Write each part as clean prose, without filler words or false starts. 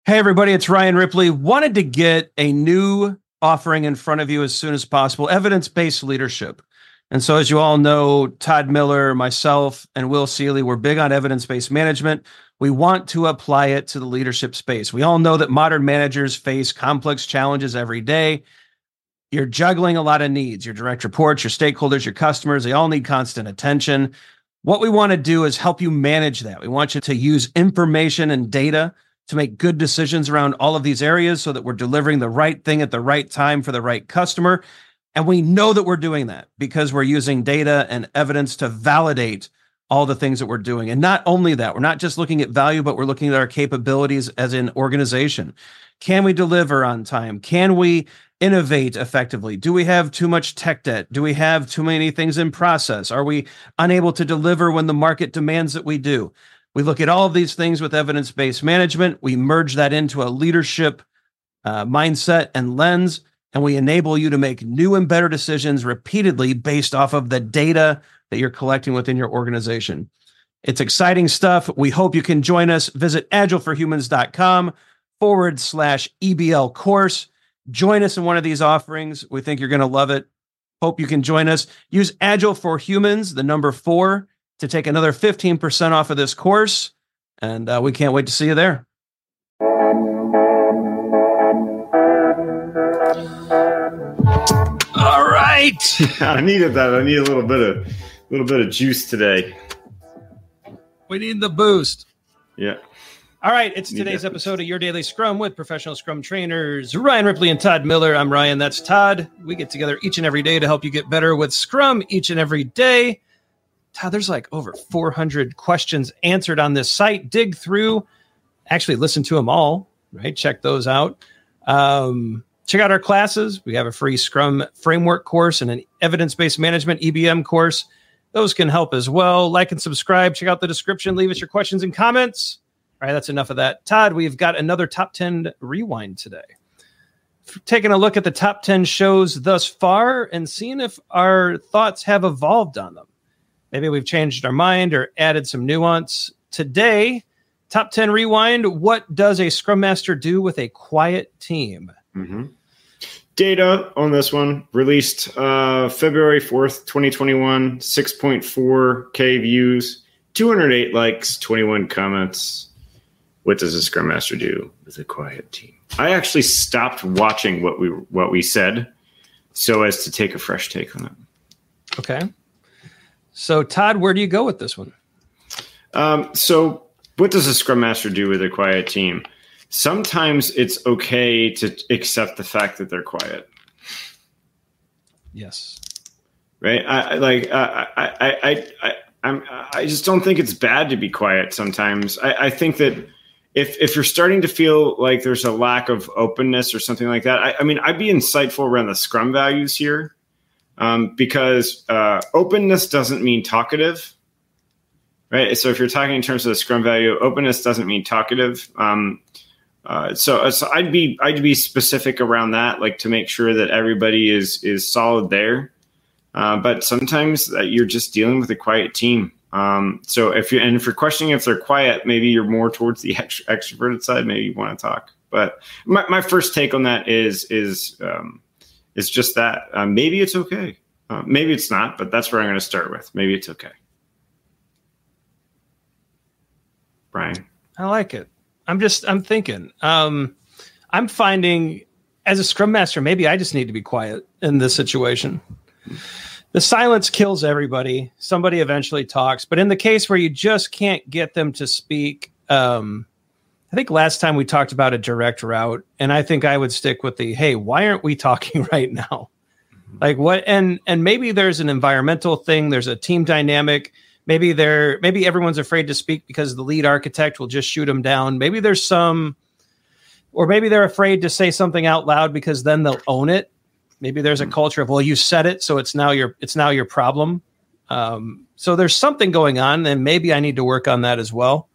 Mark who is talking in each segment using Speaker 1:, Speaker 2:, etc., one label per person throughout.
Speaker 1: Hey, everybody, it's Ryan Ripley. Wanted to get a new offering in front of you as soon as possible, evidence-based leadership. And so, as you all know, Todd Miller, myself, and Will Seeley, we're big on evidence-based management. We want to apply it to the leadership space. We all know that modern managers face complex challenges every day. You're juggling a lot of needs, your direct reports, your stakeholders, your customers, they all need constant attention. What we want to do is help you manage that. We want you to use information and data to make good decisions around all of these areas so that we're delivering the right thing at the right time for the right customer. And we know that we're doing that because we're using data and evidence to validate all the things that we're doing. And not only that, we're not just looking at value, but we're looking at our capabilities as an organization. Can we deliver on time? Can we innovate effectively? Do we have too much tech debt? Do we have too many things in process? Are we unable to deliver when the market demands that we do? We look at all of these things with evidence-based management. We merge that into a leadership mindset and lens, and we enable you to make new and better decisions repeatedly based off of the data that you're collecting within your organization. It's exciting stuff. We hope you can join us. Visit agileforhumans.com/EBL course. Join us in one of these offerings. We think you're going to love it. Hope you can join us. Use Agile for Humans, the number 4, to take another 15% off of this course. And we can't wait to see you there. All right.
Speaker 2: I needed that. I need a little bit of juice today.
Speaker 1: We need the boost.
Speaker 2: Yeah.
Speaker 1: All right. It's today's episode of Your Daily Scrum with professional Scrum trainers Ryan Ripley and Todd Miller. I'm Ryan. That's Todd. We get together each and every day to help you get better with Scrum each and every day. Todd, there's like over 400 questions answered on this site. Dig through, actually listen to them all, right? Check those out. Check out our classes. We have a free Scrum framework course and an evidence-based management EBM course. Those can help as well. Like and subscribe. Check out the description. Leave us your questions and comments. All right, that's enough of that. Todd, we've got another Top 10 Rewind today. Taking a look at the top 10 shows thus far and seeing if our thoughts have evolved on them. Maybe we've changed our mind or added some nuance. Today, Top 10 Rewind, what does a Scrum Master do with a quiet team?
Speaker 2: Mm-hmm. Data on this one, released February 4th, 2021, 6.4K views, 208 likes, 21 comments. What does a Scrum Master do with a quiet team? I actually stopped watching what we said so as to take a fresh take on it.
Speaker 1: Okay. So, Todd, where do you go with this one?
Speaker 2: So what does a Scrum Master do with a quiet team? Sometimes it's okay to accept the fact that they're quiet.
Speaker 1: Yes.
Speaker 2: Right? I just don't think it's bad to be quiet sometimes. I think that if you're starting to feel like there's a lack of openness or something like that, I mean, I'd be insightful around the Scrum values here. Because openness doesn't mean talkative, right? So if you're talking in terms of the Scrum value, openness doesn't mean talkative. So I'd be specific around that, like to make sure that everybody is solid there. But sometimes you're just dealing with a quiet team. So if you're questioning if they're quiet, maybe you're more towards the extroverted side. Maybe you want to talk. But my first take on that is just that. Maybe it's okay. Maybe it's not, but that's where I'm going to start with. Maybe it's okay. Brian?
Speaker 1: I like it. I'm thinking. I'm finding as a Scrum Master, maybe I just need to be quiet in this situation. The silence kills everybody. Somebody eventually talks. But in the case where you just can't get them to speak, I think last time we talked about a direct route, and I think I would stick with hey, why aren't we talking right now? Like what? And maybe there's an environmental thing. There's a team dynamic. Maybe everyone's afraid to speak because the lead architect will just shoot them down. Maybe there's or maybe they're afraid to say something out loud because then they'll own it. Maybe there's a culture of, well, you said it, so it's now your problem. So there's something going on, and maybe I need to work on that as well.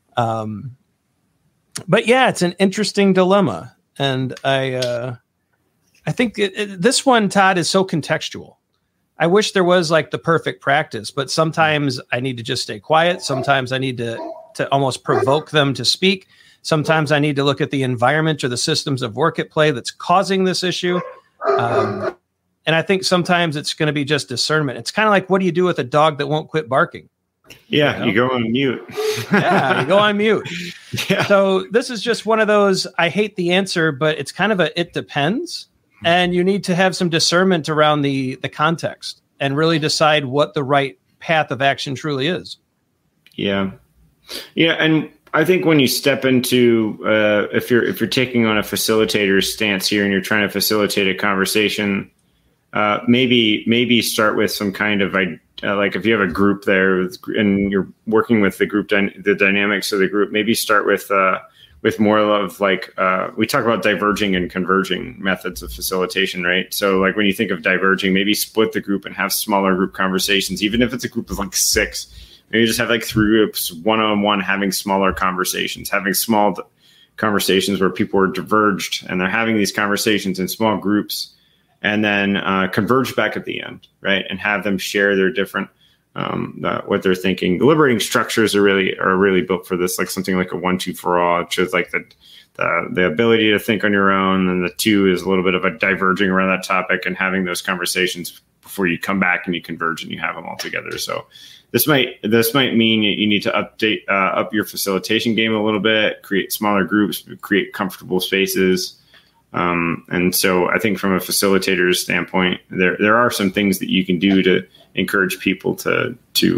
Speaker 1: But yeah, it's an interesting dilemma, and I think this one, Todd, is so contextual. I wish there was like the perfect practice, but sometimes I need to just stay quiet. Sometimes I need to almost provoke them to speak. Sometimes I need to look at the environment or the systems of work at play that's causing this issue. And I think sometimes it's going to be just discernment. It's kind of like, what do you do with a dog that won't quit barking?
Speaker 2: Yeah, you go on mute.
Speaker 1: Yeah, you go on mute.
Speaker 2: Yeah.
Speaker 1: So this is just one of those, I hate the answer, but it's kind of it depends. And you need to have some discernment around the context and really decide what the right path of action truly is. Yeah.
Speaker 2: Yeah. And I think when you step into, if you're taking on a facilitator's stance here and you're trying to facilitate a conversation, maybe start with some kind of like if you have a group there and you're working with the group, the dynamics of the group, maybe start with more of like, we talk about diverging and converging methods of facilitation, right? So like when you think of diverging, maybe split the group and have smaller group conversations, even if it's a group of like 6, maybe just have like 3 groups, one-on-one, having smaller conversations, having small conversations where people are diverged and they're having these conversations in small groups. And then converge back at the end, right? And have them share their different what they're thinking. The liberating structures are really built for this, like something like a 1, 2 for all, which is like the ability to think on your own. And the 2 is a little bit of a diverging around that topic and having those conversations before you come back and you converge and you have them all together. So this might mean you need to up your facilitation game a little bit, create smaller groups, create comfortable spaces. And so I think from a facilitator's standpoint, there are some things that you can do to encourage people to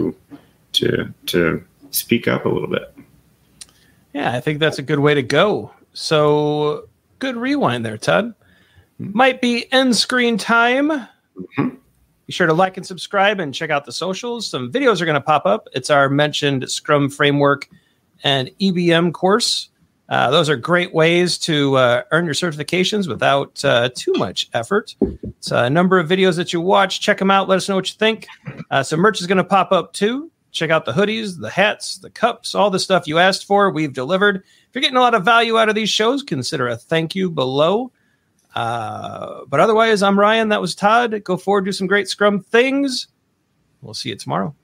Speaker 2: speak up a little bit.
Speaker 1: Yeah, I think that's a good way to go. So good rewind there, Todd. Might be end screen time. Mm-hmm. Be sure to like and subscribe and check out the socials. Some videos are going to pop up. It's our mentioned Scrum Framework and EBM course. Those are great ways to earn your certifications without too much effort. It's a number of videos that you watch. Check them out. Let us know what you think. Some merch is going to pop up too. Check out the hoodies, the hats, the cups, all the stuff you asked for. We've delivered. If you're getting a lot of value out of these shows, consider a thank you below. But otherwise, I'm Ryan. That was Todd. Go forward, do some great Scrum things. We'll see you tomorrow.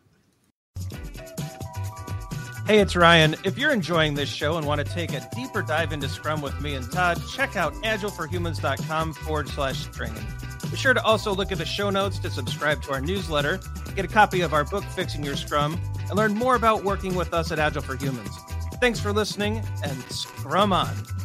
Speaker 1: Hey, it's Ryan. If you're enjoying this show and want to take a deeper dive into Scrum with me and Todd, check out agileforhumans.com/training. Be sure to also look at the show notes to subscribe to our newsletter, get a copy of our book, Fixing Your Scrum, and learn more about working with us at Agile for Humans. Thanks for listening, and Scrum on.